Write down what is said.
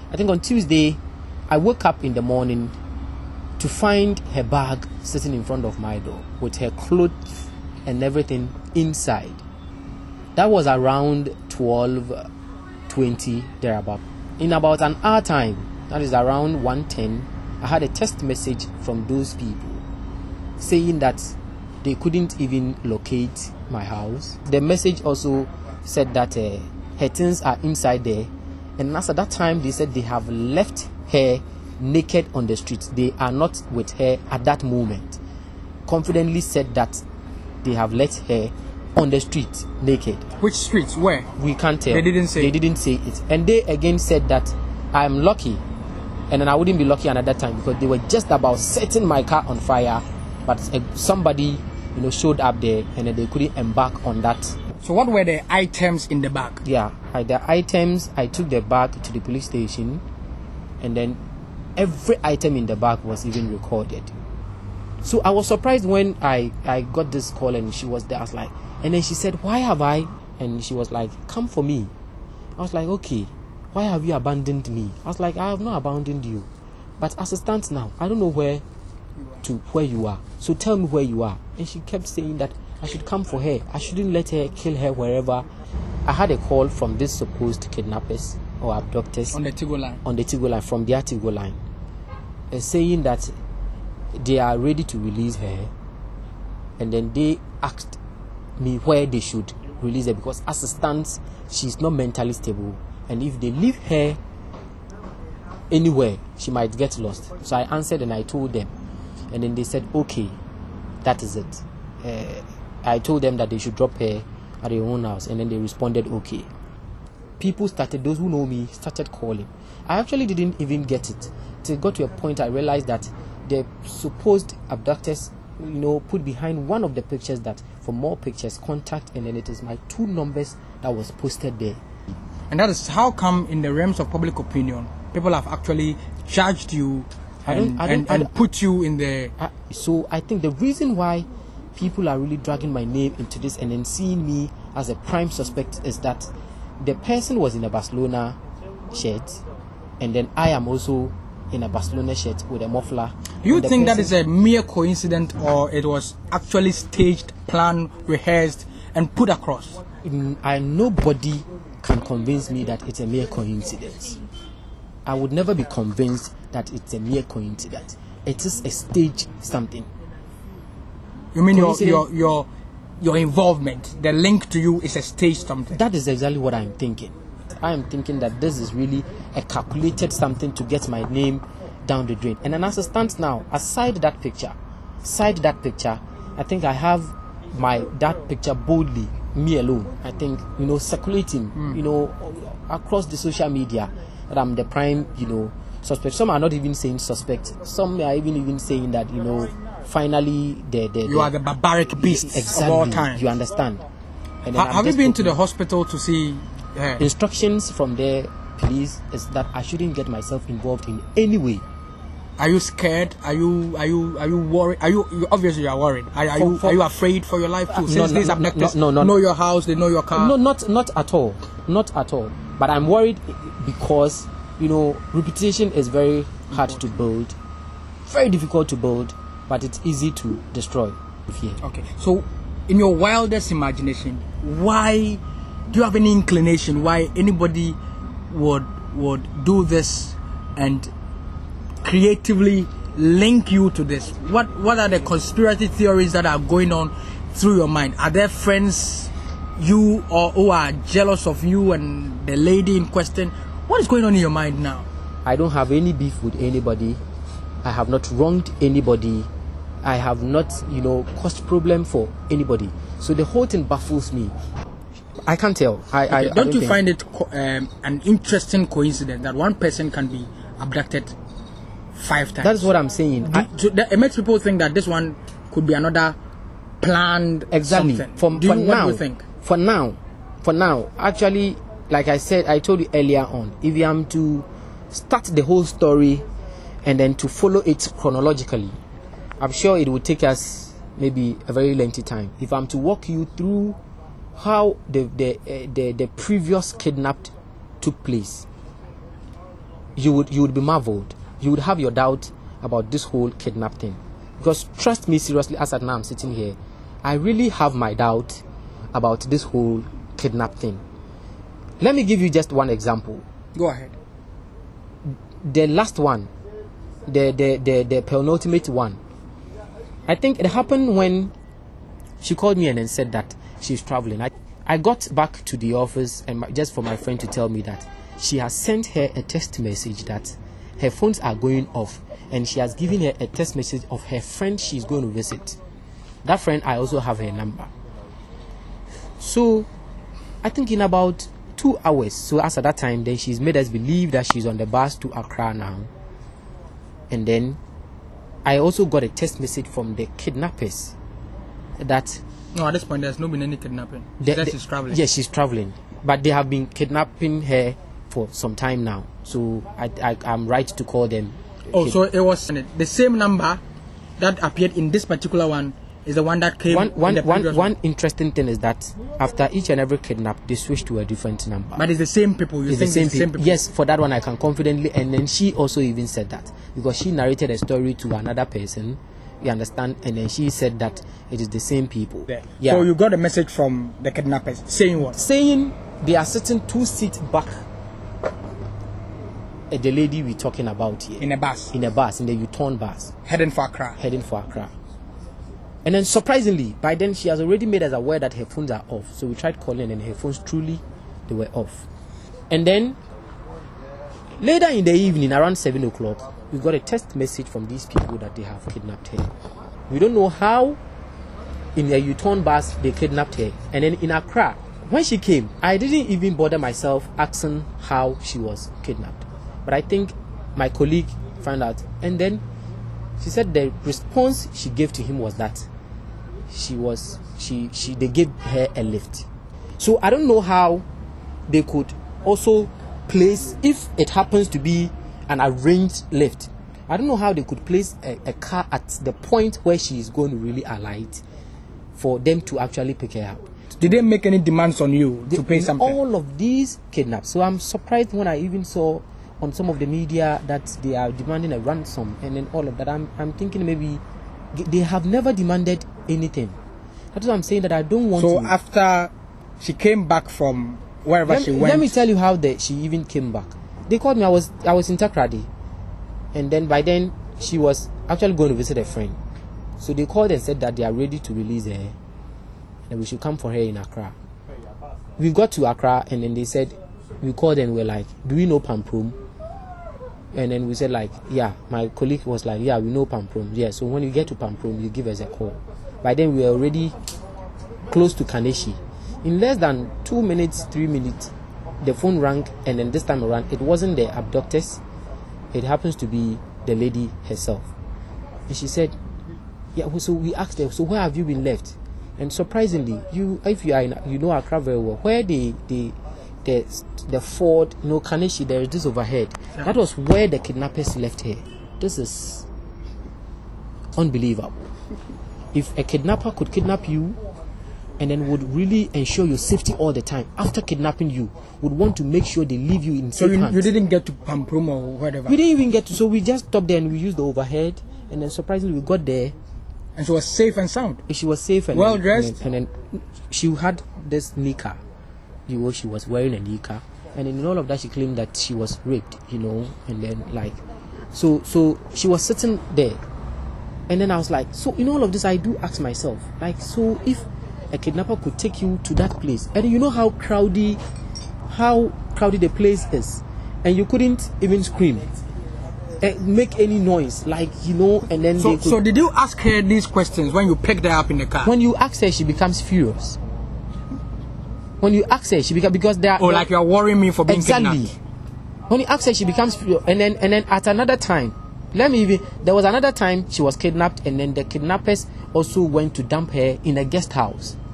I think on Tuesday, I woke up in the morning to find her bag sitting in front of my door with her clothes and everything inside. That was around 12:20 thereabout. In about an hour time, that is around 1:10, I had a text message from those people saying that they couldn't even locate my house. The message also said that her things are inside there, and as at that time they said they have left her naked on the streets. They are not with her at that moment. Confidently said that they have left her on the street naked. Which streets? Where? We can't tell. They didn't say. They didn't say it. And they again said that I'm lucky, and then I wouldn't be lucky another time because they were just about setting my car on fire, but somebody, showed up there, and then they couldn't embark on that. So what were the items in the bag? Yeah, the items, I took the bag to the police station, and then every item in the bag was even recorded. So I was surprised when I got this call and she was there. I was like, and then she said, why have I? And she was like, come for me. I was like, okay, why have you abandoned me? I was like, I have not abandoned you. But as it stands now, I don't know where you are. So tell me where you are. And she kept saying that I should come for her. I shouldn't let her kill her wherever. I had a call from these supposed kidnappers or abductors. On the Tigo line? On the Tigo line, from their Tigo line. Saying that they are ready to release her. And then they asked me where they should release her because as it stands, she's not mentally stable. And if they leave her anywhere, she might get lost. So I answered and I told them. And then they said, okay, that is it. I told them that they should drop her at their own house. And then they responded, okay. People started, those who know me, started calling. I actually didn't even get it. Till it got to a point I realized that the supposed abductors, put behind one of the pictures that for more pictures, contact, and then it is my 2 numbers that was posted there. And that is how come in the realms of public opinion, people have actually charged you and put you in the... So I think the reason why people are really dragging my name into this and then seeing me as a prime suspect is that the person was in a Barcelona shirt, and then I am also in a Barcelona shirt with a muffler. Do you think that is a mere coincidence, or it was actually staged, planned, rehearsed, and put across? Nobody can convince me that it's a mere coincidence. I would never be convinced that it's a mere coincidence. It is a stage something. You mean your involvement, the link to you is a stage something? That is exactly what I'm thinking. I am thinking that this is really a calculated something to get my name down the drain. And then as it stands now, aside that picture, I think I have that picture boldly, me alone, I think, circulating, across the social media that I'm the prime, suspect. Some are not even saying suspect. Some are even saying that, finally you are the barbaric beast exactly, of all time. You understand? And have you been to the hospital to see her? Instructions from there, please, is that I shouldn't get myself involved in any way. Are you scared? Are you worried? Obviously you are worried. Are you afraid for your life too? Since these abductors know your house, they know your car. No, not at all. Not at all. But I'm worried because reputation is very hard to build, very difficult to build, but it's easy to destroy. Okay. So, in your wildest imagination, why do you have any inclination why anybody would do this and creatively link you to this? What are the conspiracy theories that are going on through your mind? Are there friends you or who are jealous of you and the lady in question? What is going on in your mind now? I don't have any beef with anybody. I have not wronged anybody. I have not, caused problem for anybody. So the whole thing baffles me. I can't tell. Don't you find it an interesting coincidence that one person can be abducted 5 times? That's what I'm saying. It makes people think that this one could be another planned exactly. something. What do you think? For now, actually, like I said, I told you earlier on, if you am to start the whole story and then to follow it chronologically, I'm sure it would take us maybe a very lengthy time. If I'm to walk you through how the previous kidnapped took place, you would be marveled. You would have your doubt about this whole kidnap thing. Because trust me seriously, as at now I'm sitting here, I really have my doubt about this whole kidnap thing. Let me give you just one example. Go ahead. The last one, the penultimate one, I think it happened when she called me and then said that she's traveling. I got back to the office and just for my friend to tell me that she has sent her a text message that her phones are going off, and she has given her a text message of her friend she's going to visit. That friend, I also have her number. So I think in about 2 hours, so as at that time, then she's made us believe that she's on the bus to Accra now. And then I also got a text message from the kidnappers that no, at this point there's not been any kidnapping. She's traveling. Yes, she's traveling, but they have been kidnapping her for some time now. So I'm right to call them. Oh, so it was the same number that appeared in this particular one is the one that came. One interesting thing is that after each and every kidnap, they switch to a different number. But it's the same people. You think it's the same people? Yes, for that one I can confidently. And then she also even said that because she narrated a story to another person. You understand? And then she said that it is the same people. Yeah. So you got a message from the kidnappers saying what? Saying they are sitting 2 seats back. The lady we're talking about here. In a bus? In a bus, in the U-turn bus. Heading for Accra? Heading for Accra. And then surprisingly, by then she has already made us aware that her phones are off. So we tried calling and her phones truly, they were off. And then, later in the evening, around 7 o'clock, we got a text message from these people that they have kidnapped her. We don't know how in a U-turn bus they kidnapped her. And then in Accra, when she came, I didn't even bother myself asking how she was kidnapped. But I think my colleague found out, and then she said the response she gave to him was that they gave her a lift. So I don't know how they could also place, if it happens to be an arranged lift, I don't know how they could place a car at the point where she is going to really alight for them to actually pick her up. Did they make any demands on you to pay something? All of these kidnaps. So I'm surprised when I even saw on some of the media that they are demanding a ransom and then all of that. I'm thinking maybe they have never demanded anything. That's what I'm saying, that I don't want to. So after she came back from wherever she went. Let me tell you how she even came back. They called me, I was in Takrady. And then by then she was actually going to visit a friend. So they called and said that they are ready to release her and we should come for her in Accra. We got to Accra and then they said, we called and we're like, do we know Pamprum? And then we said like, yeah. My colleague was like, yeah, we know Pamprum. Yeah, so when you get to Pamprum, you give us a call. By then we were already close to Kaneshie. In less than 2 minutes, 3 minutes, the phone rang, and then this time around, it wasn't the abductors. It happens to be the lady herself. And she said, yeah, so we asked her, so where have you been left? And surprisingly, if you are you know Accra very well, where the Ford, Kaneshie, there is this overhead. Yeah. That was where the kidnappers left her. This is unbelievable. If a kidnapper could kidnap you and then would really ensure your safety all the time, after kidnapping you, would want to make sure they leave you in safe hands. So you didn't get to Pamprum or whatever? We didn't even get to, so we just stopped there and we used the overhead, and then surprisingly we got there. And she was safe and sound? She was safe and well dressed? And then she had this nika. She was wearing a nika, and in all of that she claimed that she was raped, and then like, so she was sitting there, and then I was like, so in all of this I do ask myself, like, so if a kidnapper could take you to that place, and you know how crowded the place is, and you couldn't even scream, make any noise, like, and then so did you ask her these questions when you picked her up in the car? When you ask her, she becomes furious. When you ask her, she becomes, because they are... Oh, like you're worrying me for being kidnapped. When you ask her, she becomes furious. And then at another time, there was another time she was kidnapped, and then the kidnappers also went to dump her in a guest house.